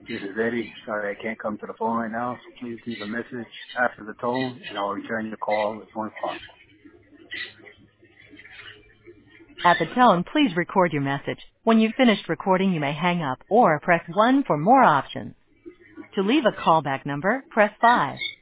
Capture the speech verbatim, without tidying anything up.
This is Eddie. Sorry I can't come to the phone right now, so please leave a message after the tone, and I'll return your call as soon as possible. At the tone, please record your message. When you've finished recording, you may hang up or press one for more options. To leave a callback number, press five.